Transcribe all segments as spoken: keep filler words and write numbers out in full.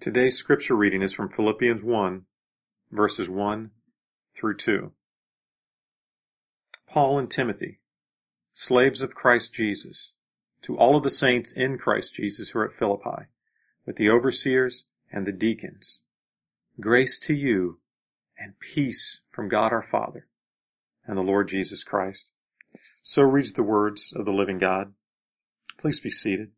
Today's scripture reading is from Philippians one, verses one through two. Paul and Timothy, slaves of Christ Jesus, to all of the saints in Christ Jesus who are at Philippi, with the overseers and the deacons, grace to you and peace from God our Father and the Lord Jesus Christ. So reads the words of the living God. Please be seated.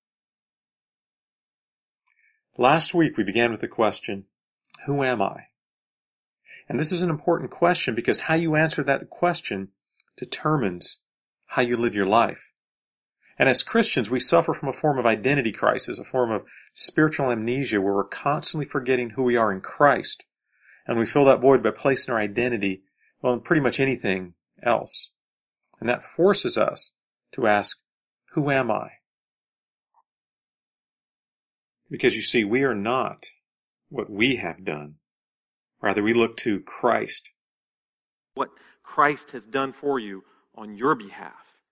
Last week we began with the question, who am I? And this is an important question because how you answer that question determines how you live your life. And as Christians, we suffer from a form of identity crisis, a form of spiritual amnesia where we're constantly forgetting who we are in Christ. And we fill that void by placing our identity, well, in pretty much anything else. And that forces us to ask, who am I? Because you see, we are not what we have done. Rather, we look to Christ. What Christ has done for you on your behalf.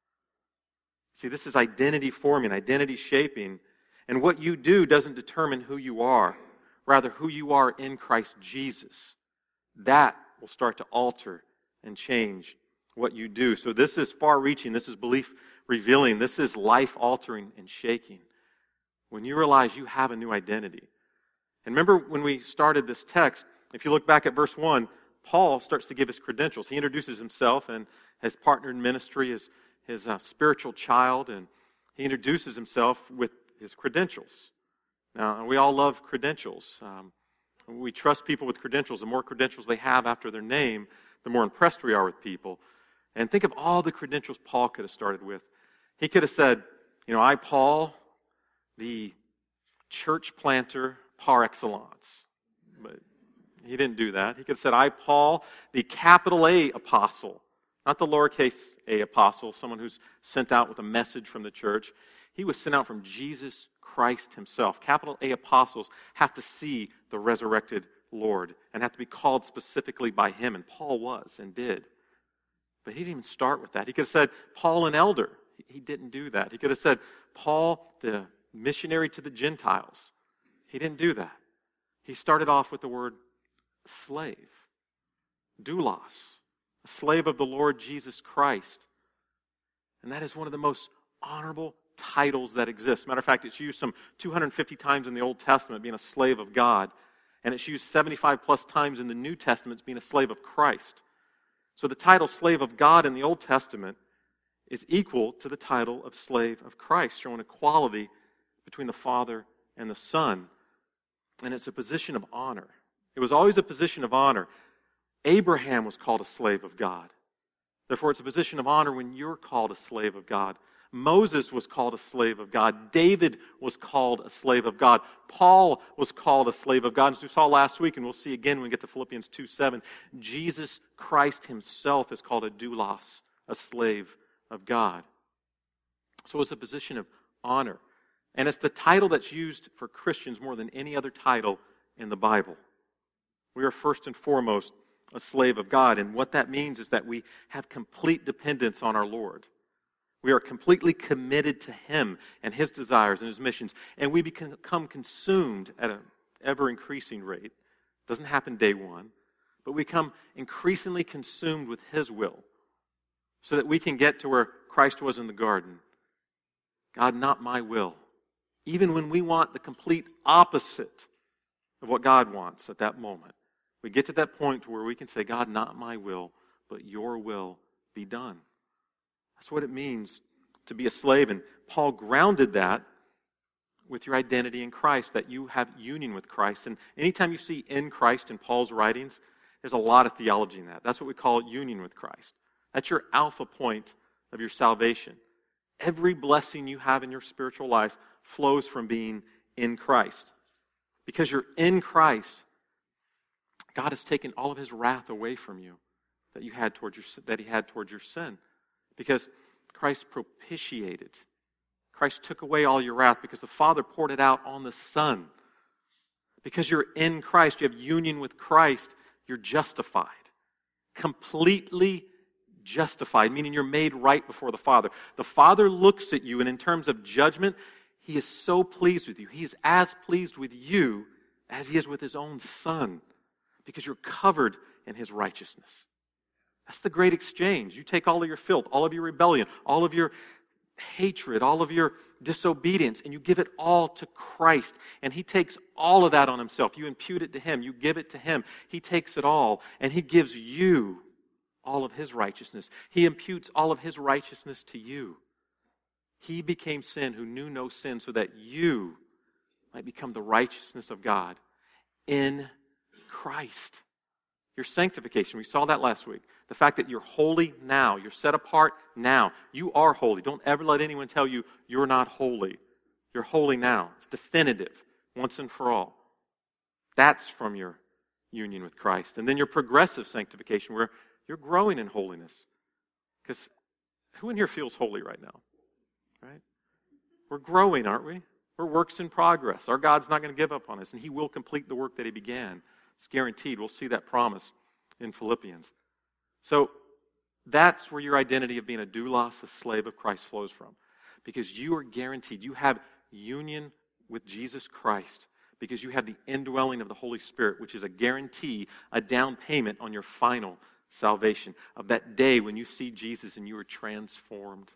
See, this is identity forming, identity shaping. And what you do doesn't determine who you are. Rather, who you are in Christ Jesus. That will start to alter and change what you do. So this is far-reaching. This is belief-revealing. This is life-altering and shaking. When you realize you have a new identity. And remember when we started this text, if you look back at verse one, Paul starts to give his credentials. He introduces himself and his partner in ministry, his, his uh, spiritual child, and he introduces himself with his credentials. Now, we all love credentials. Um, we trust people with credentials. The more credentials they have after their name, the more impressed we are with people. And think of all the credentials Paul could have started with. He could have said, you know, I, Paul, the church planter par excellence. But he didn't do that. He could have said, I, Paul, the capital A apostle. Not the lowercase a apostle, someone who's sent out with a message from the church. He was sent out from Jesus Christ himself. Capital A apostles have to see the resurrected Lord and have to be called specifically by him. And Paul was and did. But he didn't even start with that. He could have said, Paul, an elder. He didn't do that. He could have said, Paul, the missionary to the Gentiles. He didn't do that. He started off with the word slave. Doulos. A slave of the Lord Jesus Christ. And that is one of the most honorable titles that exist. Matter of fact, it's used some two hundred fifty times in the Old Testament, being a slave of God. And it's used seventy-five plus times in the New Testament, being a slave of Christ. So the title slave of God in the Old Testament is equal to the title of slave of Christ, showing equality between the Father and the Son. And it's a position of honor. It was always a position of honor. Abraham was called a slave of God. Therefore, it's a position of honor when you're called a slave of God. Moses was called a slave of God. David was called a slave of God. Paul was called a slave of God. As we saw last week, and we'll see again when we get to Philippians two seven, Jesus Christ himself is called a doulos, a slave of God. So it's a position of honor. And it's the title that's used for Christians more than any other title in the Bible. We are first and foremost a slave of God. And what that means is that we have complete dependence on our Lord. We are completely committed to Him and His desires and His missions. And we become consumed at an ever-increasing rate. It doesn't happen day one. But we become increasingly consumed with His will. So that we can get to where Christ was in the garden. God, not my will. Even when we want the complete opposite of what God wants at that moment. We get to that point where we can say, God, not my will, but your will be done. That's what it means to be a slave. And Paul grounded that with your identity in Christ, that you have union with Christ. And anytime you see in Christ in Paul's writings, there's a lot of theology in that. That's what we call union with Christ. That's your alpha point of your salvation. Every blessing you have in your spiritual life flows from being in Christ. Because you're in Christ, God has taken all of His wrath away from you that you had towards your that He had towards your sin. Because Christ propitiated. Christ took away all your wrath because the Father poured it out on the Son. Because you're in Christ, you have union with Christ, you're justified. Completely justified, meaning you're made right before the Father. The Father looks at you, and in terms of judgment, He is so pleased with you. He's as pleased with you as he is with his own Son, because you're covered in his righteousness. That's the great exchange. You take all of your filth, all of your rebellion, all of your hatred, all of your disobedience, and you give it all to Christ. And he takes all of that on himself. You impute it to him. You give it to him. He takes it all, and he gives you all of his righteousness. He imputes all of his righteousness to you. He became sin who knew no sin so that you might become the righteousness of God in Christ. Your sanctification, we saw that last week. The fact that you're holy now, you're set apart now. You are holy. Don't ever let anyone tell you you're not holy. You're holy now. It's definitive, once and for all. That's from your union with Christ. And then your progressive sanctification, where you're growing in holiness. Because who in here feels holy right now? Right? We're growing, aren't we? We're works in progress. Our God's not going to give up on us, and he will complete the work that he began. It's guaranteed. We'll see that promise in Philippians. So that's where your identity of being a doulos, a slave of Christ, flows from. Because you are guaranteed. You have union with Jesus Christ. Because you have the indwelling of the Holy Spirit, which is a guarantee, a down payment on your final salvation. Of that day when you see Jesus and you are transformed.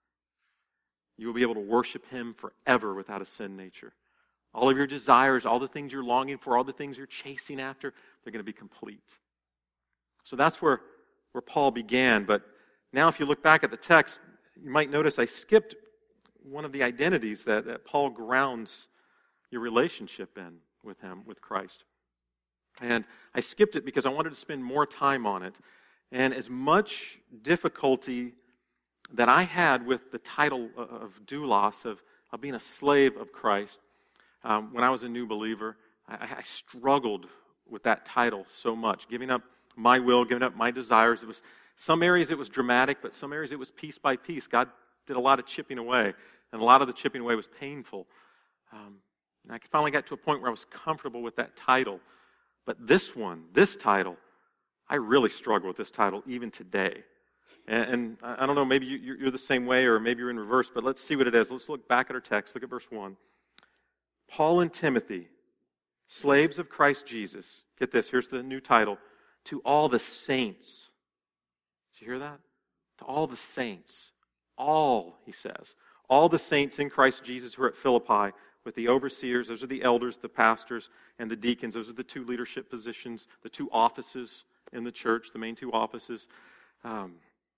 You will be able to worship him forever without a sin nature. All of your desires, all the things you're longing for, all the things you're chasing after, they're going to be complete. So that's where, where Paul began. But now if you look back at the text, you might notice I skipped one of the identities that, that Paul grounds your relationship in with him, with Christ. And I skipped it because I wanted to spend more time on it. And as much difficulty that I had with the title of doulos, of, of being a slave of Christ, um, when I was a new believer, I, I struggled with that title so much. Giving up my will, giving up my desires. It was some areas it was dramatic, but some areas it was piece by piece. God did a lot of chipping away, and a lot of the chipping away was painful. Um, and I finally got to a point where I was comfortable with that title. But this one, this title, I really struggle with this title even today. And I don't know, maybe you're the same way or maybe you're in reverse, but let's see what it is. Let's look back at our text. Look at verse one. Paul and Timothy, slaves of Christ Jesus. Get this, here's the new title. To all the saints. Did you hear that? To all the saints. All, he says. All the saints in Christ Jesus who are at Philippi with the overseers. Those are the elders, the pastors, and the deacons. Those are the two leadership positions, the two offices in the church, the main two offices. Um,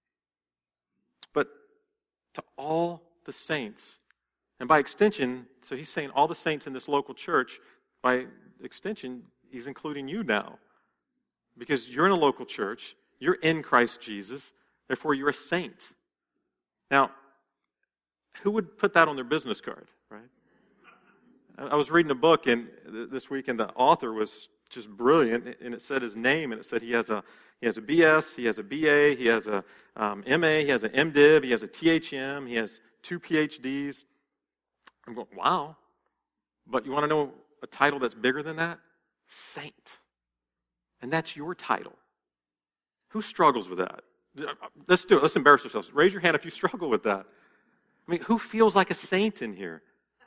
But to all the saints, and by extension, so he's saying all the saints in this local church, by extension, he's including you now. Because you're in a local church, you're in Christ Jesus, therefore you're a saint. Now, who would put that on their business card, right? I was reading a book in, this week, and the author was just brilliant, and it said his name, and it said he has a He has a B S, he has a B A, he has a um, M A, he has an M Div, he has a T H M, he has two P H Ds. I'm going, wow. But you want to know a title that's bigger than that? Saint. And that's your title. Who struggles with that? Let's do it. Let's embarrass ourselves. Raise your hand if you struggle with that. I mean, who feels like a saint in here?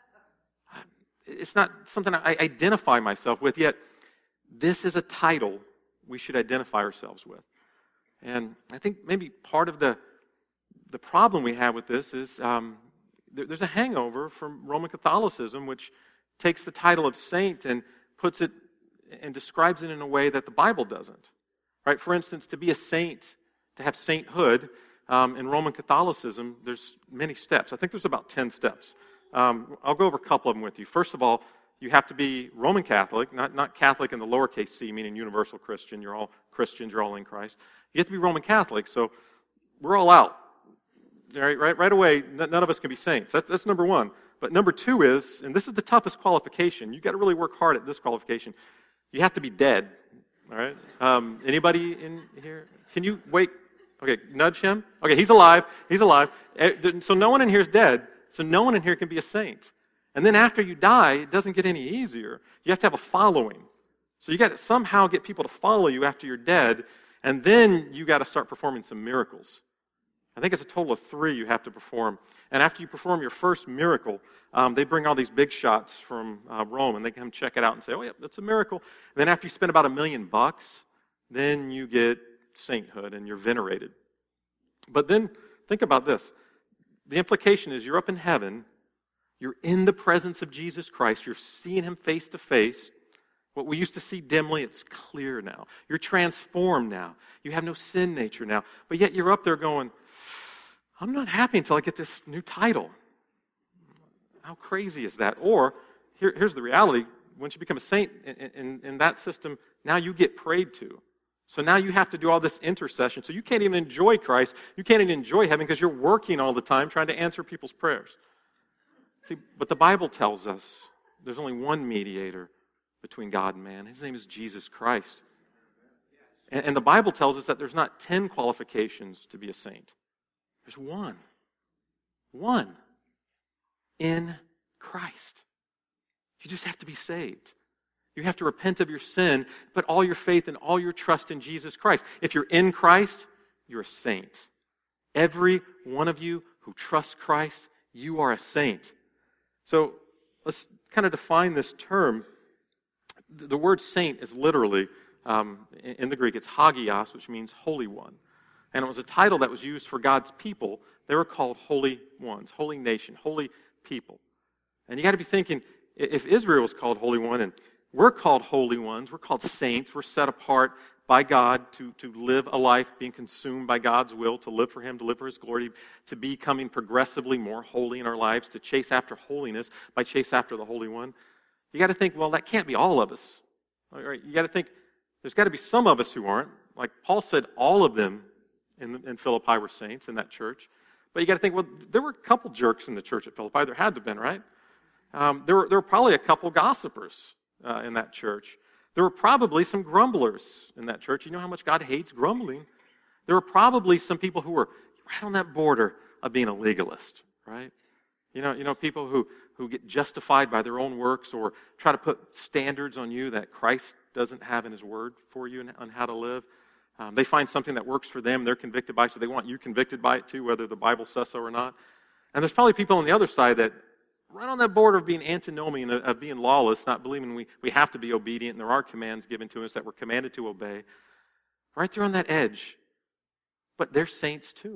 It's not something I identify myself with, yet this is a title we should identify ourselves with. And I think maybe part of the the problem we have with this is um, there, there's a hangover from Roman Catholicism, which takes the title of saint and puts it and describes it in a way that the Bible doesn't. Right? For instance, to be a saint, to have sainthood, um, in Roman Catholicism, there's many steps. I think there's about ten steps. Um, I'll go over a couple of them with you. First of all, you have to be Roman Catholic, not, not Catholic in the lowercase c, meaning universal Christian. You're all Christians, you're all in Christ. You have to be Roman Catholic, so we're all out. Right, right, right away, none of us can be saints. That's, that's number one. But number two is, and this is the toughest qualification, you've got to really work hard at this qualification. You have to be dead. All right? Um, anybody in here? Can you wait? Okay, nudge him. Okay, he's alive. He's alive. So no one in here is dead. So no one in here can be a saint. And then after you die, it doesn't get any easier. You have to have a following. So you got to somehow get people to follow you after you're dead, and then you got to start performing some miracles. I think it's a total of three you have to perform. And after you perform your first miracle, um, they bring all these big shots from uh, Rome, and they come check it out and say, oh, yeah, that's a miracle. And then after you spend about a million bucks, then you get sainthood and you're venerated. But then think about this. The implication is you're up in heaven, you're in the presence of Jesus Christ, you're seeing him face to face. What we used to see dimly, it's clear now. You're transformed now. You have no sin nature now. But yet you're up there going, I'm not happy until I get this new title. How crazy is that? Or, here, here's the reality. Once you become a saint in, in, in that system, now you get prayed to. So now you have to do all this intercession. So you can't even enjoy Christ. You can't even enjoy heaven because you're working all the time trying to answer people's prayers. See, but the Bible tells us there's only one mediator between God and man. His name is Jesus Christ. And, and the Bible tells us that there's not ten qualifications to be a saint. There's one. One. In Christ. You just have to be saved. You have to repent of your sin, put all your faith and all your trust in Jesus Christ. If you're in Christ, you're a saint. Every one of you who trusts Christ, you are a saint. So let's kind of define this term. The word saint is literally, um, in the Greek, it's hagios, which means holy one. And it was a title that was used for God's people. They were called holy ones, holy nation, holy people. And you got to be thinking, if Israel was called holy one, and we're called holy ones, we're called saints, we're set apart by God to, to live a life being consumed by God's will, to live for him, to live for his glory, to be becoming progressively more holy in our lives, to chase after holiness by chase after the Holy One. You got to think, well, that can't be all of us. All right, you got to think, there's got to be some of us who aren't. Like Paul said, all of them in, in Philippi were saints in that church. But you got to think, well, there were a couple jerks in the church at Philippi. There had to have been, right? Um, there, were, there were probably a couple gossipers uh, in that church. There were probably some grumblers in that church. You know how much God hates grumbling. There were probably some people who were right on that border of being a legalist, right? You know, you know people who, who get justified by their own works or try to put standards on you that Christ doesn't have in his word for you on how to live. Um, they find something that works for them, they're convicted by it, so they want you convicted by it too, whether the Bible says so or not. And there's probably people on the other side that right on that border of being antinomian, of being lawless, not believing we, we have to be obedient, and there are commands given to us that we're commanded to obey. Right there on that edge. But they're saints too.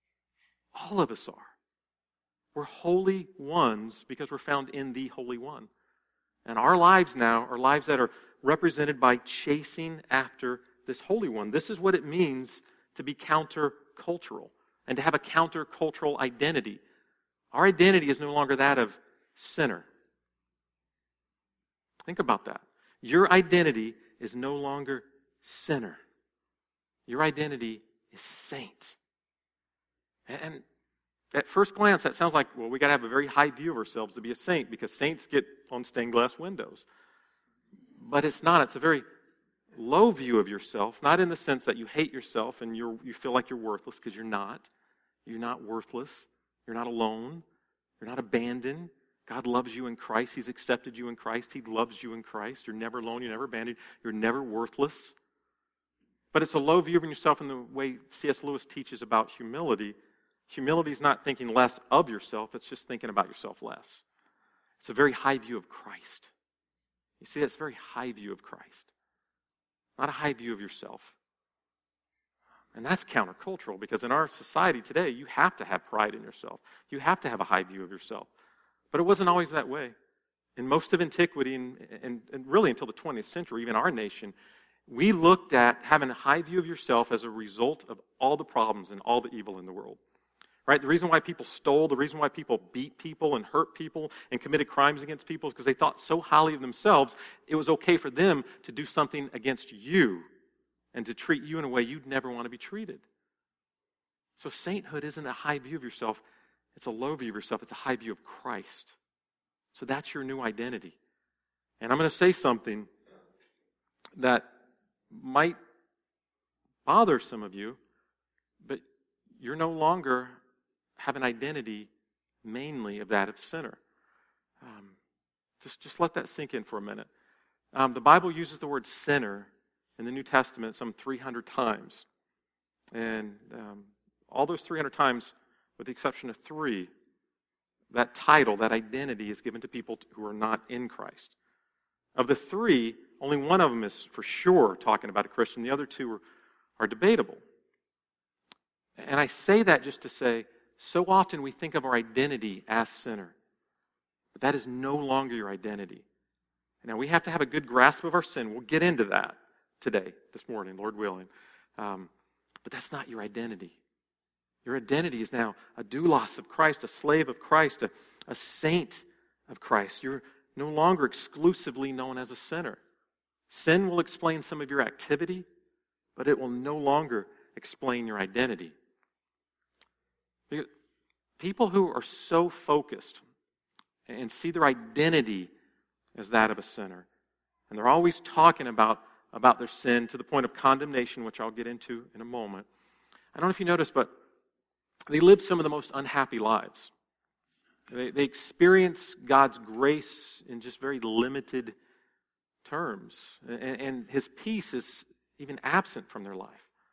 All of us are. We're holy ones because we're found in the Holy One. And our lives now are lives that are represented by chasing after this Holy One. This is what it means to be countercultural and to have a countercultural identity. Our identity is no longer that of sinner. Think about that. Your identity is no longer sinner. Your identity is saint. And at first glance, that sounds like, well, we got to have a very high view of ourselves to be a saint because saints get on stained glass windows. But it's not. It's a very low view of yourself, not in the sense that you hate yourself and you're, you feel like you're worthless, because you're not. You're not worthless. You're not alone. You're not abandoned. God loves you in Christ. He's accepted you in Christ. He loves you in Christ. You're never alone. You're never abandoned. You're never worthless. But it's a low view of yourself in the way C S Lewis teaches about humility. Humility is not thinking less of yourself. It's just thinking about yourself less. It's a very high view of Christ. You see, that's a very high view of Christ. Not a high view of yourself. And that's countercultural, because in our society today, you have to have pride in yourself. You have to have a high view of yourself. But it wasn't always that way. In most of antiquity, and, and, and really until the twentieth century, even our nation, we looked at having a high view of yourself as a result of all the problems and all the evil in the world. Right? The reason why people stole, the reason why people beat people and hurt people and committed crimes against people is because they thought so highly of themselves, it was okay for them to do something against you and to treat you in a way you'd never want to be treated. So sainthood isn't a high view of yourself. It's a low view of yourself. It's a high view of Christ. So that's your new identity. And I'm going to say something that might bother some of you, but you're no longer have an identity mainly of that of sinner. Um, just, just let that sink in for a minute. Um, the Bible uses the word sinner in the New Testament some three hundred times. And um, all those three hundred times, with the exception of three, that title, that identity is given to people who are not in Christ. Of the three, only one of them is for sure talking about a Christian. The other two are, are debatable. And I say that just to say, so often we think of our identity as sinner. But that is no longer your identity. Now, we have to have a good grasp of our sin. We'll get into that today, this morning, Lord willing. Um, but that's not your identity. Your identity is now a doulos of Christ, a slave of Christ, a, a saint of Christ. You're no longer exclusively known as a sinner. Sin will explain some of your activity, but it will no longer explain your identity. Because people who are so focused and see their identity as that of a sinner, and they're always talking about, about their sin to the point of condemnation, which I'll get into in a moment. I don't know if you noticed, but they live some of the most unhappy lives. They, they experience God's grace in just very limited terms, and, and His peace is even absent from their life.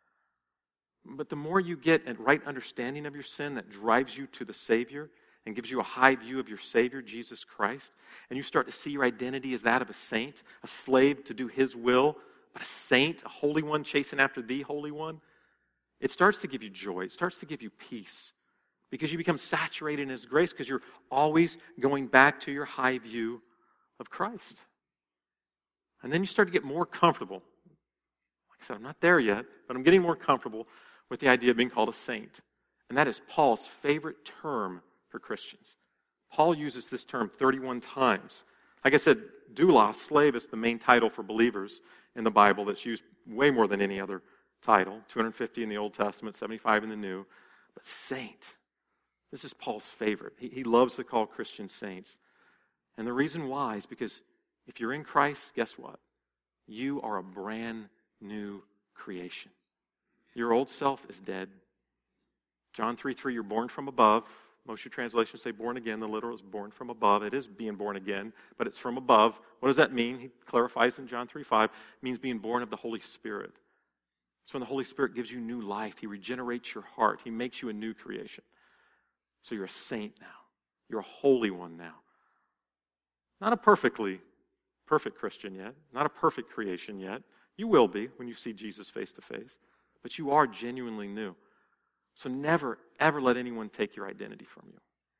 But the more you get a right understanding of your sin that drives you to the Savior and gives you a high view of your Savior, Jesus Christ, and you start to see your identity as that of a saint, a slave to do His will, but a saint, a holy one chasing after the Holy One, it starts to give you joy. It starts to give you peace because you become saturated in His grace because you're always going back to your high view of Christ. And then you start to get more comfortable. Like I said, I'm not there yet, but I'm getting more comfortable with the idea of being called a saint. And that is Paul's favorite term for Christians. Paul uses this term thirty-one times. Like I said, doulos, slave, is the main title for believers in the Bible that's used way more than any other title. two hundred fifty in the Old Testament, seventy-five in the New. But saint, this is Paul's favorite. He, he loves to call Christians saints. And the reason why is because if you're in Christ, guess what? You are a brand new creation. Your old self is dead. John three three, you're born from above. Most of your translations say born again. The literal is born from above. It is being born again, but it's from above. What does that mean? He clarifies in John three five. It means being born of the Holy Spirit. It's when the Holy Spirit gives you new life. He regenerates your heart. He makes you a new creation. So you're a saint now. You're a holy one now. Not a perfectly perfect Christian yet. Not a perfect creation yet. You will be when you see Jesus face to face. But you are genuinely new. So never, ever let anyone take your identity from you.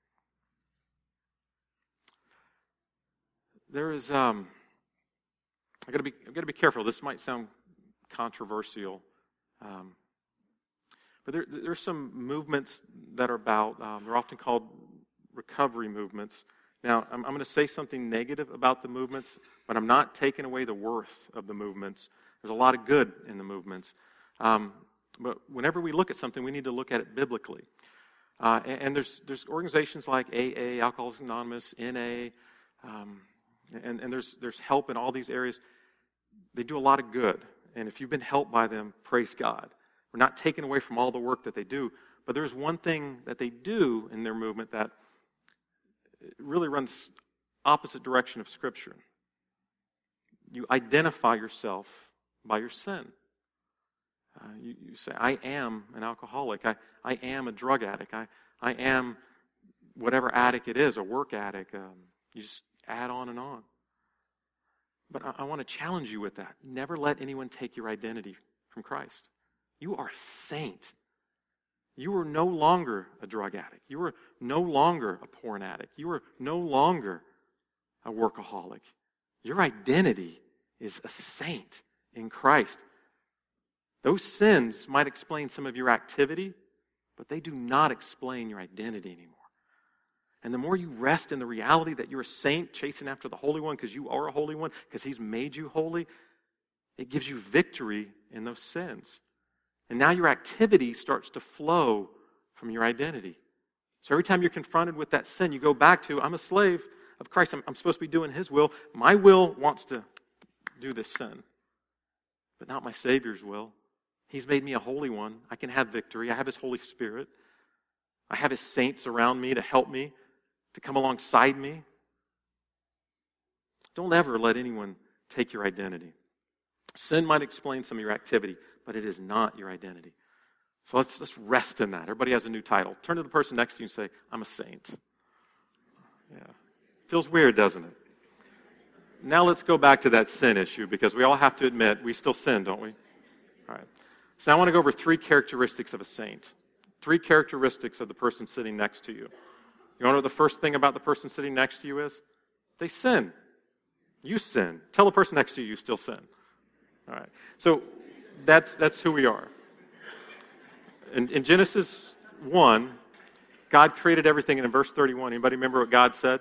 There is, um, I got to be, I got to be careful. This might sound controversial, um, but there, there's some movements that are about. Um, they're often called recovery movements. Now, I'm, I'm going to say something negative about the movements, but I'm not taking away the worth of the movements. There's a lot of good in the movements. Um, But whenever we look at something, we need to look at it biblically. Uh, and, and there's there's organizations like A A, Alcoholics Anonymous, N A, um, and, and there's there's help in all these areas. They do a lot of good. And if you've been helped by them, praise God. We're not taking away from all the work that they do. But there's one thing that they do in their movement that really runs opposite direction of Scripture. You identify yourself by your sin. Uh, you, you say, I am an alcoholic. I, I am a drug addict. I, I am whatever addict it is, a work addict. Um, you just add on and on. But I, I want to challenge you with that. Never let anyone take your identity from Christ. You are a saint. You are no longer a drug addict. You are no longer a porn addict. You are no longer a workaholic. Your identity is a saint in Christ. Those sins might explain some of your activity, but they do not explain your identity anymore. And the more you rest in the reality that you're a saint chasing after the Holy One because you are a holy one, because He's made you holy, it gives you victory in those sins. And now your activity starts to flow from your identity. So every time you're confronted with that sin, you go back to, I'm a slave of Christ. I'm, I'm supposed to be doing His will. My will wants to do this sin, but not my Savior's will. He's made me a holy one. I can have victory. I have His Holy Spirit. I have His saints around me to help me, to come alongside me. Don't ever let anyone take your identity. Sin might explain some of your activity, but it is not your identity. So let's, let's rest in that. Everybody has a new title. Turn to the person next to you and say, I'm a saint. Yeah. Feels weird, doesn't it? Now let's go back to that sin issue, because we all have to admit we still sin, don't we? All right. So I want to go over three characteristics of a saint. Three characteristics of the person sitting next to you. You want to know what the first thing about the person sitting next to you is? They sin. You sin. Tell the person next to you you still sin. All right. So that's that's who we are. In, in Genesis one, God created everything, and in verse thirty-one, anybody remember what God said?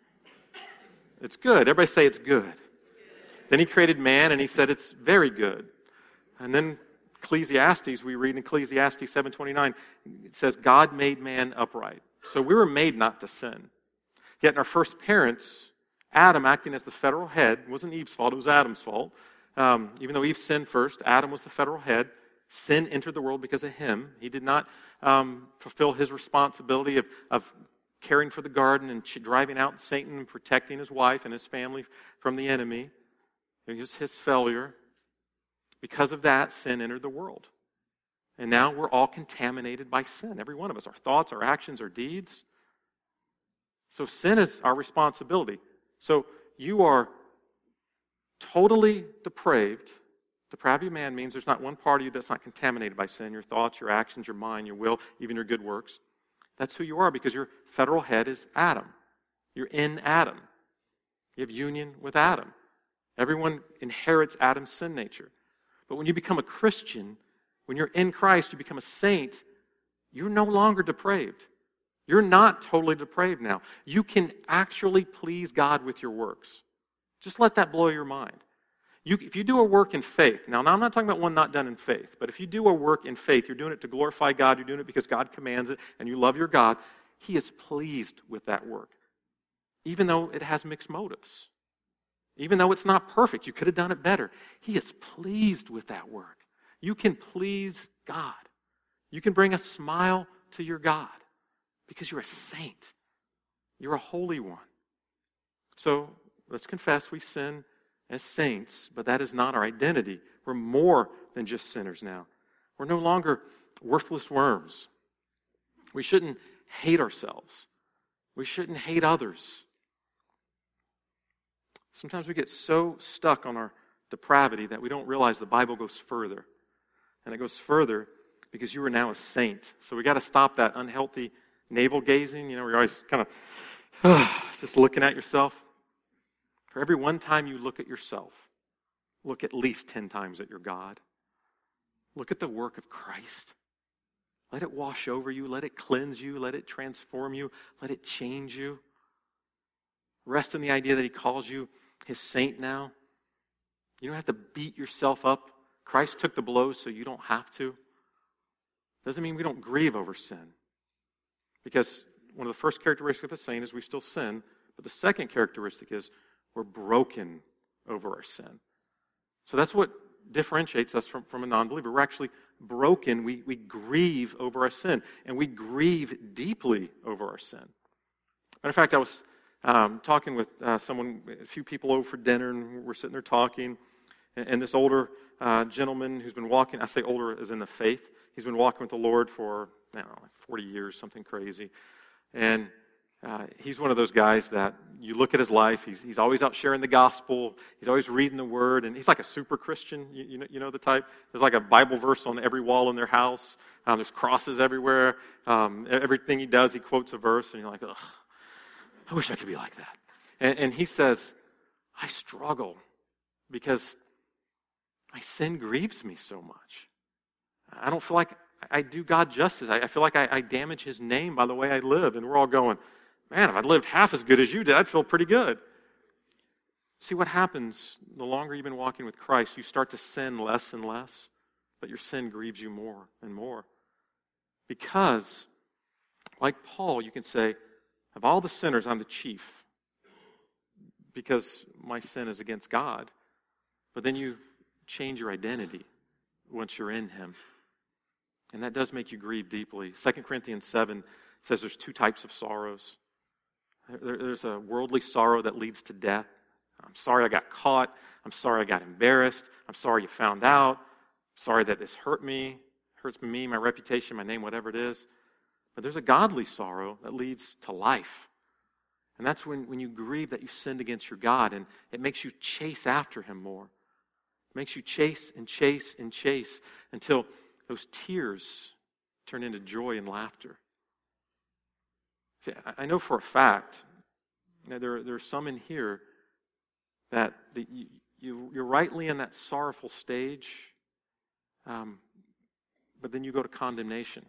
It's good. Everybody say it's good. Then he created man, and he said it's very good. And then Ecclesiastes, we read in Ecclesiastes seven twenty-nine, it says, God made man upright. So we were made not to sin. Yet in our first parents, Adam acting as the federal head, it wasn't Eve's fault, it was Adam's fault. Um, even though Eve sinned first, Adam was the federal head. Sin entered the world because of him. He did not um, fulfill his responsibility of, of caring for the garden and driving out Satan and protecting his wife and his family from the enemy. It was his failure. Because of that, sin entered the world. And now we're all contaminated by sin. Every one of us. Our thoughts, our actions, our deeds. So sin is our responsibility. So you are totally depraved. Depravity of man means there's not one part of you that's not contaminated by sin. Your thoughts, your actions, your mind, your will, even your good works. That's who you are, because your federal head is Adam. You're in Adam. You have union with Adam. Everyone inherits Adam's sin nature. But when you become a Christian, when you're in Christ, you become a saint, you're no longer depraved. You're not totally depraved now. You can actually please God with your works. Just let that blow your mind. You, if you do a work in faith, now, now I'm not talking about one not done in faith, but if you do a work in faith, you're doing it to glorify God, you're doing it because God commands it, and you love your God, He is pleased with that work, even though it has mixed motives. Even though it's not perfect, you could have done it better. He is pleased with that work. You can please God. You can bring a smile to your God because you're a saint. You're a holy one. So let's confess we sin as saints, but that is not our identity. We're more than just sinners now. We're no longer worthless worms. We shouldn't hate ourselves. We shouldn't hate others. Sometimes we get so stuck on our depravity that we don't realize the Bible goes further. And it goes further because you are now a saint. So we got to stop that unhealthy navel gazing. You know, we're always kind of uh, just looking at yourself. For every one time you look at yourself, look at least ten times at your God. Look at the work of Christ. Let it wash over you. Let it cleanse you. Let it transform you. Let it change you. Rest in the idea that He calls you His saint now. You don't have to beat yourself up. Christ took the blows so you don't have to. Doesn't mean we don't grieve over sin. Because one of the first characteristics of a saint is we still sin. But the second characteristic is we're broken over our sin. So that's what differentiates us from, from a non-believer. We're actually broken. We, we grieve over our sin. And we grieve deeply over our sin. Matter of fact, I was um, talking with uh, someone, a few people over for dinner, and we're sitting there talking. And, and this older uh, gentleman who's been walking, I say older as in the faith, he's been walking with the Lord for, I don't know, like forty years, something crazy. And Uh, he's one of those guys that you look at his life, he's, he's always out sharing the gospel, he's always reading the word, and he's like a super Christian, you, you, know, you know the type. There's like a Bible verse on every wall in their house, um, there's crosses everywhere, um, everything he does, he quotes a verse, and you're like, ugh, I wish I could be like that. And, and he says, I struggle because my sin grieves me so much. I don't feel like I do God justice. I, I feel like I, I damage His name by the way I live, and we're all going, man, if I'd lived half as good as you did, I'd feel pretty good. See what happens the longer you've been walking with Christ, you start to sin less and less, but your sin grieves you more and more. Because, like Paul, you can say, of all the sinners, I'm the chief, because my sin is against God. But then you change your identity once you're in Him. And that does make you grieve deeply. Second Corinthians seven says there's two types of sorrows. There's a worldly sorrow that leads to death. I'm sorry I got caught. I'm sorry I got embarrassed. I'm sorry you found out. I'm sorry that this hurt me. Hurts me, my reputation, my name, whatever it is. But there's a godly sorrow that leads to life. And that's when, when you grieve that you sinned against your God, and it makes you chase after him more. It makes you chase and chase and chase until those tears turn into joy and laughter. See, I know for a fact that there, there are some in here that the, you, you, you're rightly in that sorrowful stage, um, but then you go to condemnation.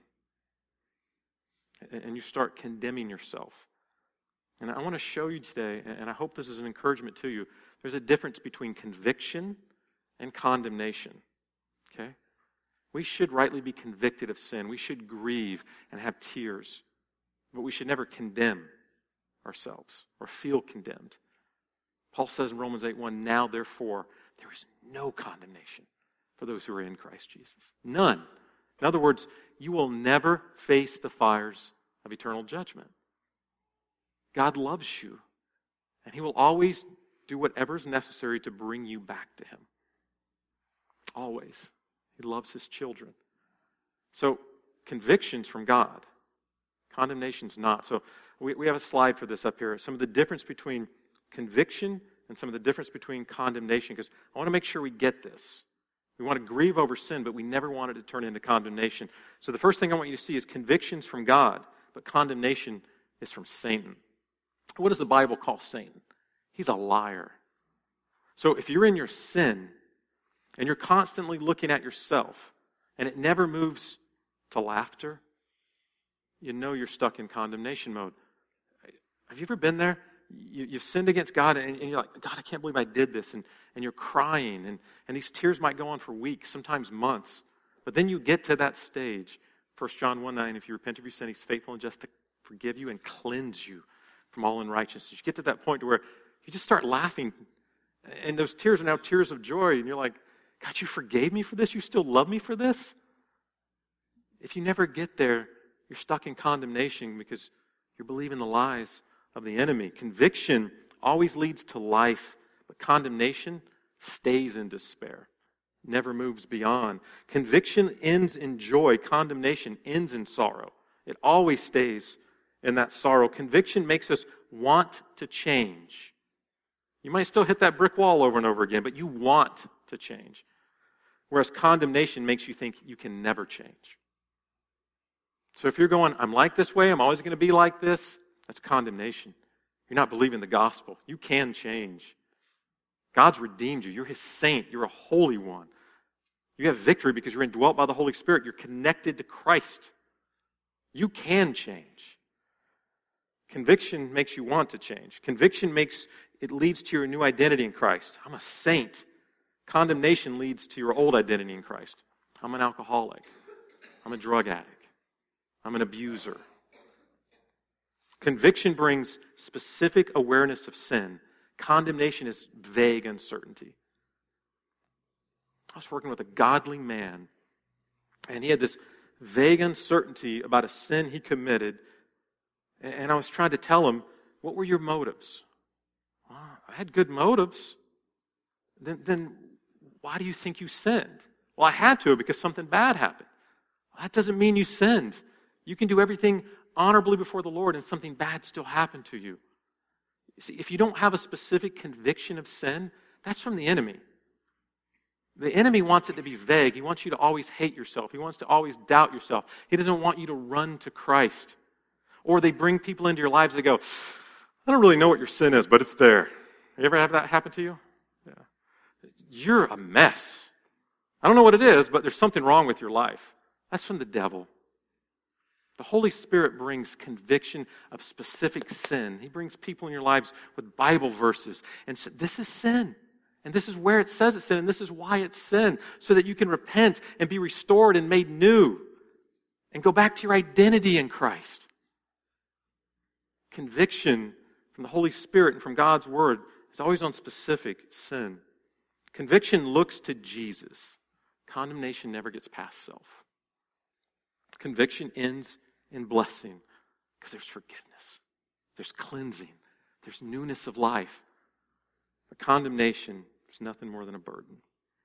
And, and you start condemning yourself. And I want to show you today, and I hope this is an encouragement to you, there's a difference between conviction and condemnation. Okay? We should rightly be convicted of sin. We should grieve and have tears. But we should never condemn ourselves or feel condemned. Paul says in Romans eight one, now therefore there is no condemnation for those who are in Christ Jesus. None. In other words, you will never face the fires of eternal judgment. God loves you, and he will always do whatever is necessary to bring you back to him. Always. He loves his children. So, conviction's from God. Condemnation's not. So, we, we have a slide for this up here. Some of the difference between conviction and some of the difference between condemnation, because I want to make sure we get this. We want to grieve over sin, but we never want it to turn into condemnation. So the first thing I want you to see is conviction's from God, but condemnation is from Satan. What does the Bible call Satan? He's a liar. So if you're in your sin and you're constantly looking at yourself and it never moves to laughter, you know you're stuck in condemnation mode. Have you ever been there? You, you've sinned against God and, and you're like, God, I can't believe I did this. And, and you're crying and, and these tears might go on for weeks, sometimes months. But then you get to that stage. First John one nine, if you repent of your sin, he's faithful and just to forgive you and cleanse you from all unrighteousness. You get to that point to where you just start laughing. And those tears are now tears of joy. And you're like, God, you forgave me for this? You still love me for this? If you never get there, you're stuck in condemnation because you're believing the lies of the enemy. Conviction always leads to life, but condemnation stays in despair, never moves beyond. Conviction ends in joy. Condemnation ends in sorrow. It always stays in that sorrow. Conviction makes us want to change. You might still hit that brick wall over and over again, but you want to change. Whereas condemnation makes you think you can never change. So if you're going, I'm like this way, I'm always going to be like this, that's condemnation. You're not believing the gospel. You can change. God's redeemed you. You're his saint. You're a holy one. You have victory because you're indwelt by the Holy Spirit. You're connected to Christ. You can change. Conviction makes you want to change. Conviction makes, it leads to your new identity in Christ. I'm a saint. Condemnation leads to your old identity in Christ. I'm an alcoholic. I'm a drug addict. I'm an abuser. Conviction brings specific awareness of sin. Condemnation is vague uncertainty. I was working with a godly man, and he had this vague uncertainty about a sin he committed, and I was trying to tell him, what were your motives? Well, I had good motives. Then, then why do you think you sinned? Well, I had to because something bad happened. Well, that doesn't mean you sinned. You can do everything honorably before the Lord and something bad still happen to you. See, if you don't have a specific conviction of sin, that's from the enemy. The enemy wants it to be vague. He wants you to always hate yourself. He wants to always doubt yourself. He doesn't want you to run to Christ. Or they bring people into your lives, they go, I don't really know what your sin is, but it's there. You ever have that happen to you? Yeah. You're a mess. I don't know what it is, but there's something wrong with your life. That's from the devil. The Holy Spirit brings conviction of specific sin. He brings people in your lives with Bible verses. And so this is sin. And this is where it says it's sin. And this is why it's sin. So that you can repent and be restored and made new. And go back to your identity in Christ. Conviction from the Holy Spirit and from God's Word is always on specific sin. Conviction looks to Jesus. Condemnation never gets past self. Conviction ends in blessing because there's forgiveness, there's cleansing, there's newness of life. But condemnation is nothing more than a burden.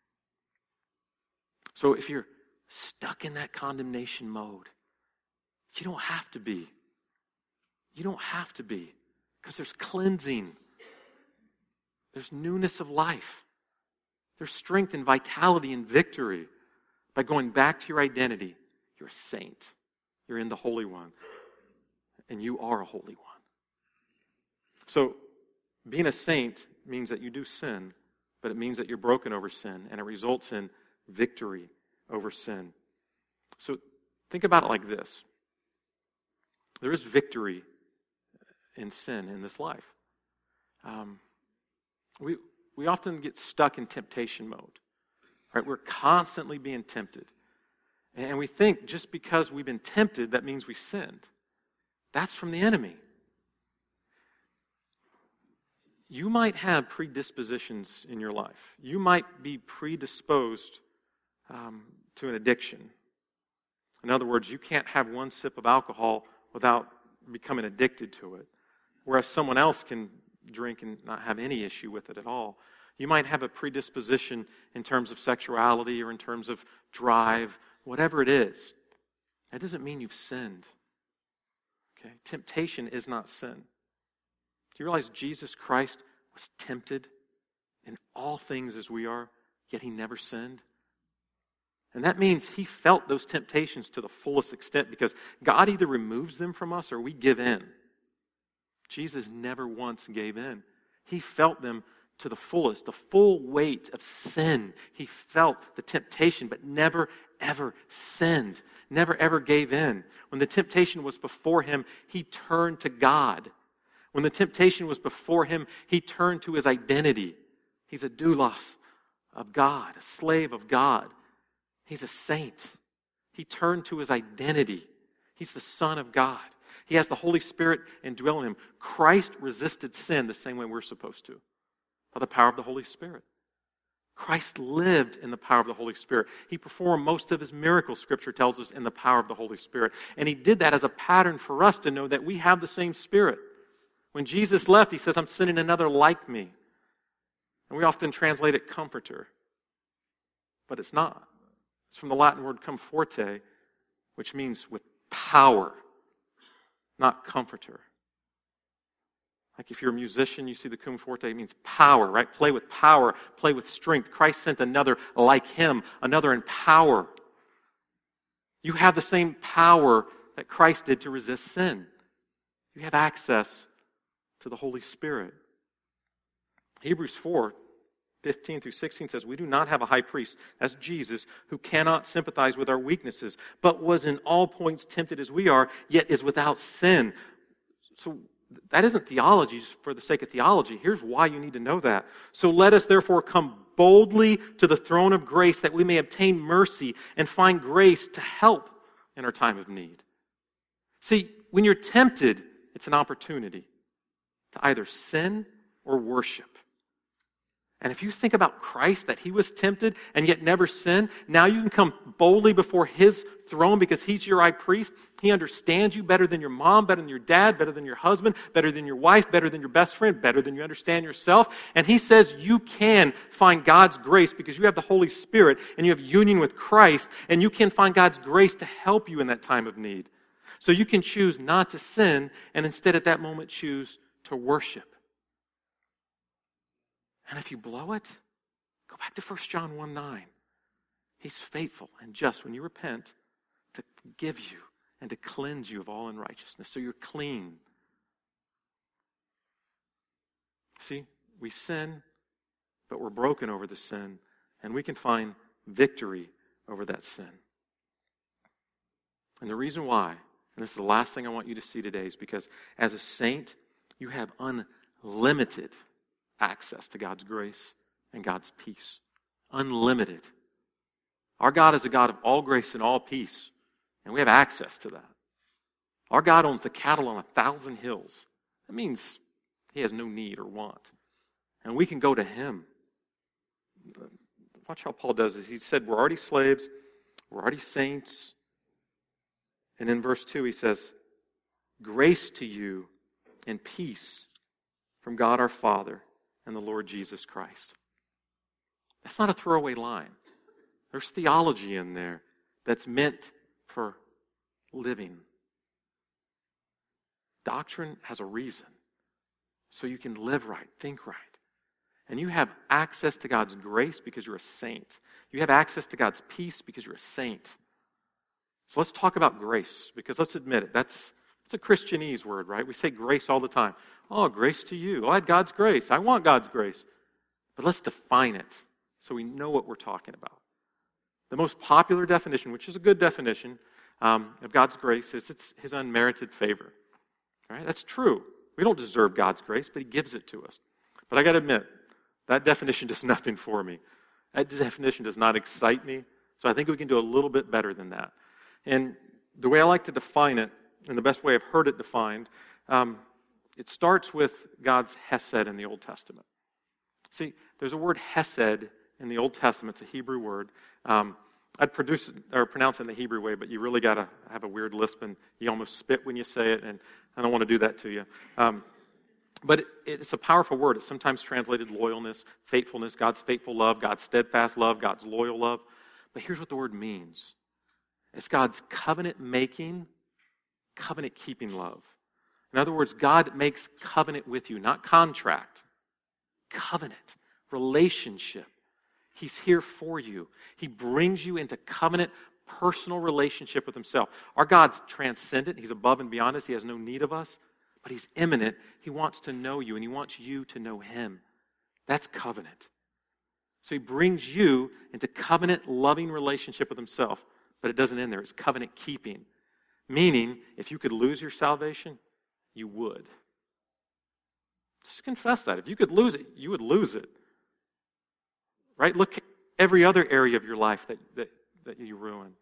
So if you're stuck in that condemnation mode, you don't have to be. You don't have to be. Because there's cleansing. There's newness of life. There's strength and vitality and victory by going back to your identity. You're a saint. You're in the Holy One. And you are a Holy One. So, being a saint means that you do sin, but it means that you're broken over sin, and it results in victory over sin. So, think about it like this. There is victory in sin in this life. Um, we we often get stuck in temptation mode. Right? We're constantly being tempted. And we think just because we've been tempted, that means we sinned. That's from the enemy. You might have predispositions in your life. You might be predisposed um, to an addiction. In other words, you can't have one sip of alcohol without becoming addicted to it, whereas someone else can drink and not have any issue with it at all. You might have a predisposition in terms of sexuality or in terms of drive, whatever it is. That doesn't mean you've sinned. Okay? Temptation is not sin. Do you realize Jesus Christ was tempted in all things as we are, yet he never sinned? And that means he felt those temptations to the fullest extent because God either removes them from us or we give in. Jesus never once gave in. He felt them to the fullest, the full weight of sin. He felt the temptation, but never, ever sinned. Never, ever gave in. When the temptation was before him, he turned to God. When the temptation was before him, he turned to his identity. He's a doulos of God, a slave of God. He's a saint. He turned to his identity. He's the Son of God. He has the Holy Spirit indwelling him. Christ resisted sin the same way we're supposed to, by the power of the Holy Spirit. Christ lived in the power of the Holy Spirit. He performed most of his miracles, Scripture tells us, in the power of the Holy Spirit. And he did that as a pattern for us to know that we have the same Spirit. When Jesus left, he says, I'm sending another like me. And we often translate it comforter. But it's not. It's from the Latin word cum forte, which means with power, not comforter. Like if you're a musician, you see the cum forte, it means power, right? Play with power, play with strength. Christ sent another like him, another in power. You have the same power that Christ did to resist sin. You have access to the Holy Spirit. Hebrews four, fifteen through sixteen says, we do not have a high priest, that's Jesus, who cannot sympathize with our weaknesses, but was in all points tempted as we are, yet is without sin. So that isn't theology for the sake of theology. Here's why you need to know that. So let us therefore come boldly to the throne of grace that we may obtain mercy and find grace to help in our time of need. See, when you're tempted, it's an opportunity to either sin or worship. And if you think about Christ, that he was tempted and yet never sinned, now you can come boldly before his throne because he's your high priest. He understands you better than your mom, better than your dad, better than your husband, better than your wife, better than your best friend, better than you understand yourself. And he says you can find God's grace because you have the Holy Spirit and you have union with Christ, and you can find God's grace to help you in that time of need. So you can choose not to sin and instead at that moment choose to worship. And if you blow it, go back to First John one nine. He's faithful and just when you repent to give you and to cleanse you of all unrighteousness. So you're clean. See, we sin, but we're broken over the sin, and we can find victory over that sin. And the reason why, and this is the last thing I want you to see today, is because as a saint, you have unlimited access to God's grace and God's peace. Unlimited. Our God is a God of all grace and all peace, and we have access to that. Our God owns the cattle on a thousand hills. That means he has no need or want. And we can go to him. Watch how Paul does this. He said, we're already slaves, we're already saints. And in verse two he says, grace to you and peace from God our Father and the Lord Jesus Christ. That's not a throwaway line. There's theology in there that's meant for living. Doctrine has a reason. so you can live right, think right. And you have access to God's grace because you're a saint. You have access to God's peace because you're a saint. So let's talk about grace, because let's admit it, that's, that's a Christianese word, right? We say grace all the time. Oh, grace to you. Oh, I had God's grace. I want God's grace. But let's define it so we know what we're talking about. The most popular definition, which is a good definition, um, of God's grace is it's His unmerited favor. Right? That's true. We don't deserve God's grace, but He gives it to us. But I got to admit, that definition does nothing for me. That definition does not excite me. So I think we can do a little bit better than that. And the way I like to define it, and the best way I've heard it defined, um, it starts with God's hesed in the Old Testament. See, there's a word hesed in the Old Testament. It's a Hebrew word. Um, I'd produce it, or pronounce it in the Hebrew way, but you really got to have a weird lisp, and you almost spit when you say it, and I don't want to do that to you. Um, but it, it's a powerful word. It's sometimes translated loyalness, faithfulness, God's faithful love, God's steadfast love, God's loyal love. But here's what the word means. It's God's covenant-making, covenant-keeping love. In other words, God makes covenant with you, not contract. Covenant, relationship. He's here for you. He brings you into covenant, personal relationship with Himself. Our God's transcendent. He's above and beyond us. He has no need of us. But He's immanent. He wants to know you, and He wants you to know Him. That's covenant. So He brings you into covenant, loving relationship with Himself. But it doesn't end there. It's covenant keeping. Meaning, if you could lose your salvation, you would. Just confess that. If you could lose it, you would lose it. Right? Look at every other area of your life that, that, that you ruin.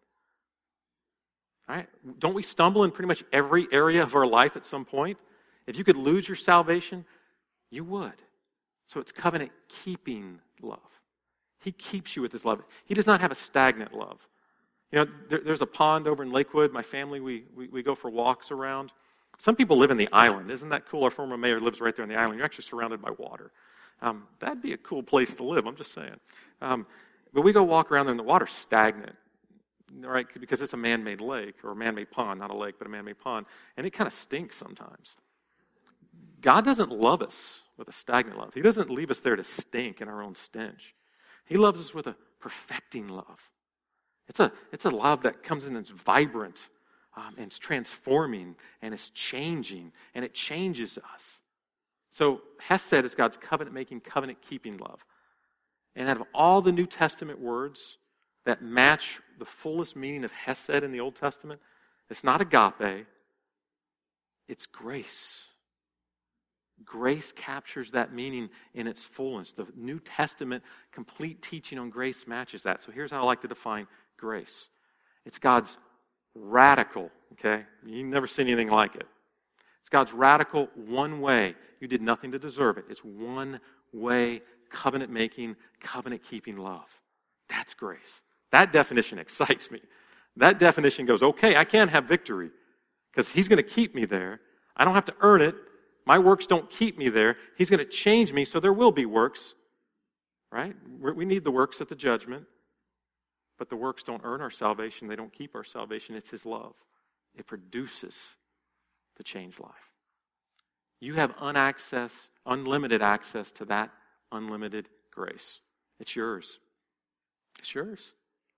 Right? Don't we stumble in pretty much every area of our life at some point? If you could lose your salvation, you would. So it's covenant keeping love. He keeps you with His love. He does not have a stagnant love. You know, there, there's a pond over in Lakewood. My family, we, we we go for walks around. Some people live in the island. Isn't that cool? Our former mayor lives right there on the island. You're actually surrounded by water. Um, that'd be a cool place to live, I'm just saying. Um, but we go walk around there, and the water's stagnant, right? Because it's a man-made lake, or a man-made pond, not a lake, but a man-made pond. And it kind of stinks sometimes. God doesn't love us with a stagnant love. He doesn't leave us there to stink in our own stench. He loves us with a perfecting love. It's a, it's a love that comes in and it's vibrant, um, and it's transforming, and it's changing, and it changes us. So Hesed is God's covenant-making, covenant-keeping love. And out of all the New Testament words that match the fullest meaning of Hesed in the Old Testament, it's not agape, it's grace. Grace captures that meaning in its fullness. The New Testament complete teaching on grace matches that. So here's how I like to define grace. It's God's radical, okay? You've never seen anything like it. It's God's radical one way. You did nothing to deserve it. It's one way, covenant-making, covenant-keeping love. That's grace. That definition excites me. That definition goes, okay, I can have victory because He's going to keep me there. I don't have to earn it. My works don't keep me there. He's going to change me, so there will be works. Right? We need the works at the judgment. But the works don't earn our salvation. They don't keep our salvation. It's His love. It produces the changed life. You have unaccess, unlimited access to that unlimited grace. It's yours. It's yours.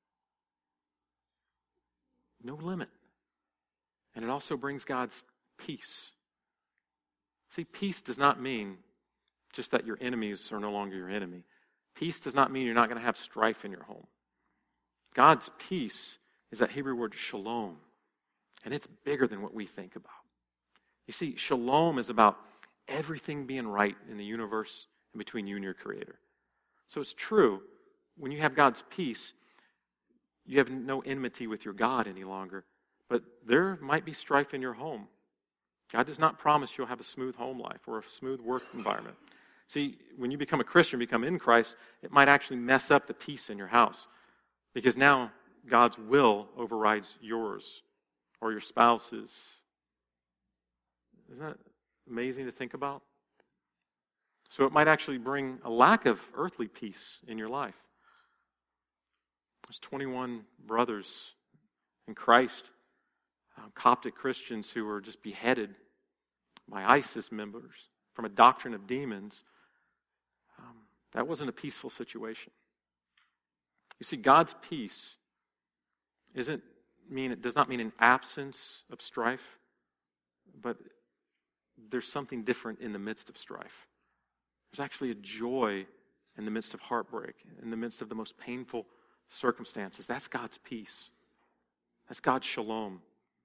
No limit. And it also brings God's peace. See, peace does not mean just that your enemies are no longer your enemy. Peace does not mean you're not going to have strife in your home. God's peace is that Hebrew word shalom. And it's bigger than what we think about. You see, shalom is about everything being right in the universe and between you and your Creator. So it's true, when you have God's peace, you have no enmity with your God any longer. But there might be strife in your home. God does not promise you'll have a smooth home life or a smooth work environment. See, when you become a Christian, become in Christ, it might actually mess up the peace in your house. Because now God's will overrides yours or your spouse's. Isn't that amazing to think about? So it might actually bring a lack of earthly peace in your life. There's twenty-one brothers in Christ, uh, Coptic Christians who were just beheaded by ISIS members from a doctrine of demons, um, that wasn't a peaceful situation. You see, God's peace isn't mean it does not mean an absence of strife, but there's something different in the midst of strife. There's actually a joy in the midst of heartbreak, in the midst of the most painful circumstances. That's God's peace. That's God's shalom.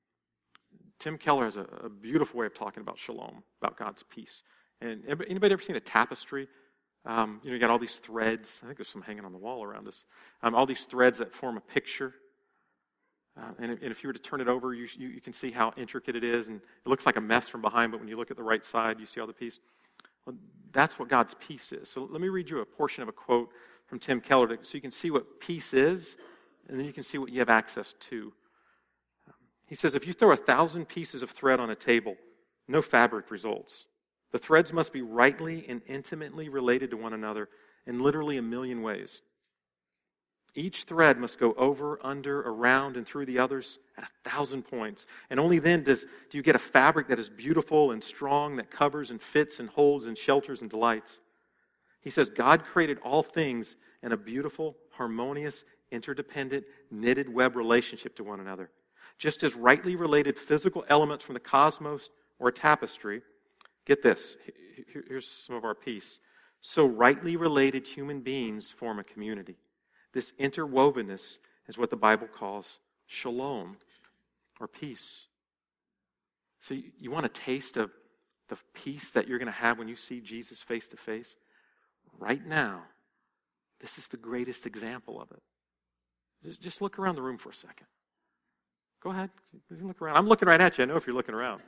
Tim Keller has a, a beautiful way of talking about shalom, about God's peace. And anybody ever seen a tapestry? Um, you know, you got all these threads. I think there's some hanging on the wall around us. Um, all these threads that form a picture. Uh, and, if, and if you were to turn it over, you, you, you can see how intricate it is. And it looks like a mess from behind, but when you look at the right side, you see all the piece. Well, that's what God's peace is. So let me read you a portion of a quote from Tim Keller to, so you can see what peace is, and then you can see what you have access to. Um, he says, if you throw a thousand pieces of thread on a table, no fabric results. The threads must be rightly and intimately related to one another in literally a million ways. Each thread must go over, under, around, and through the others at a thousand points. And only then does, do you get a fabric that is beautiful and strong, that covers and fits and holds and shelters and delights. He says, God created all things in a beautiful, harmonious, interdependent, knitted web relationship to one another. Just as rightly related physical elements from the cosmos or a tapestry, get this, here's some of our piece. So rightly related human beings form a community. This interwovenness is what the Bible calls shalom, or peace. So you, you want a taste of the peace that you're going to have when you see Jesus face to face? Right now, this is the greatest example of it. Just, just look around the room for a second. Go ahead. Look around. I'm looking right at you. I know if you're looking around.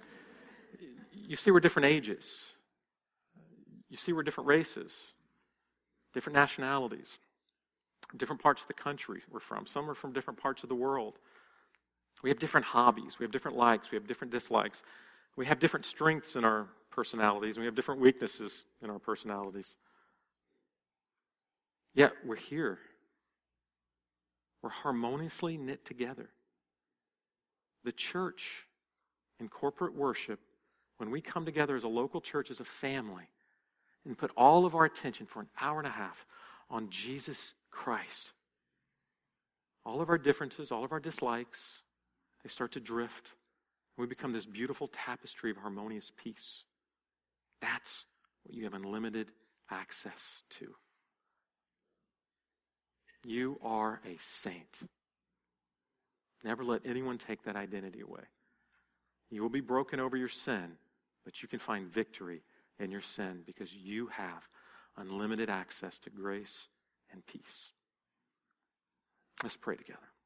You see we're different ages. You see we're different races, different nationalities, different parts of the country we're from. Some are from different parts of the world. We have different hobbies. We have different likes. We have different dislikes. We have different strengths in our personalities, and we have different weaknesses in our personalities. Yet we're here. We're harmoniously knit together. The church in corporate worship, when we come together as a local church, as a family, and put all of our attention for an hour and a half on Jesus Christ, all of our differences, all of our dislikes, they start to drift. We become this beautiful tapestry of harmonious peace. That's what you have unlimited access to. You are a saint. Never let anyone take that identity away. You will be broken over your sin, but you can find victory in your sin because you have unlimited access to grace and peace. Let's pray together.